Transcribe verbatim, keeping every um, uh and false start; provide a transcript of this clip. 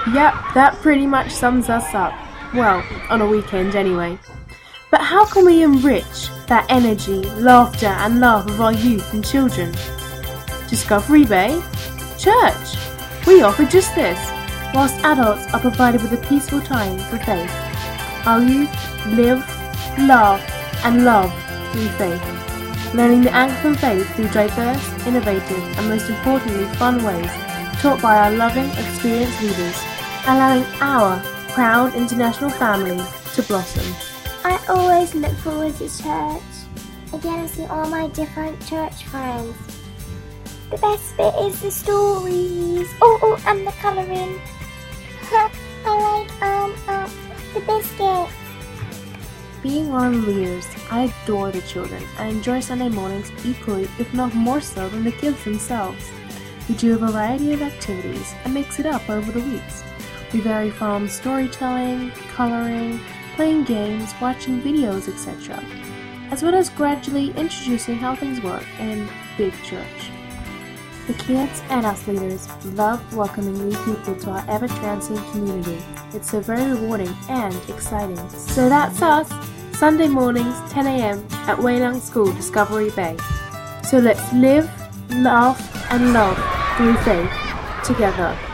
Yep, that pretty much sums us up. Well, on a weekend anyway. But how can we enrich that energy, laughter and love of our youth and children? Discovery Bay? Church! We offer just this, whilst adults are provided with a peaceful time for faith. Our youth live, laugh and love through faith, learning the Anglican faith through diverse, innovative and most importantly fun ways taught by our loving, experienced leaders, allowing our proud international family to blossom. I always look forward to church. I get to see all my different church friends. The best bit is the stories. Oh, oh, and the colouring. I like um, um the biscuits. Being one of the leaders, I adore the children. I enjoy Sunday mornings equally, if not more so, than the kids themselves. We do a variety of activities and mix it up over the weeks. We vary from storytelling, colouring, playing games, watching videos, et cetera, as well as gradually introducing how things work in big church. The kids and us leaders love welcoming new people to our ever-transient community. It's so very rewarding and exciting. So that's us, Sunday mornings, ten a.m. at Waynung School, Discovery Bay. So let's live, laugh and love through faith together.